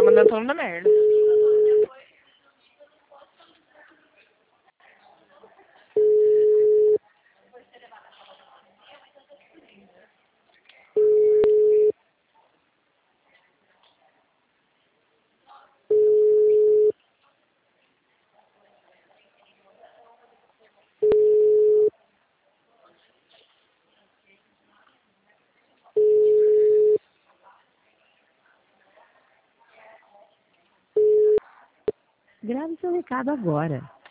Tô mandando todo mundo na merda. Grave seu recado agora.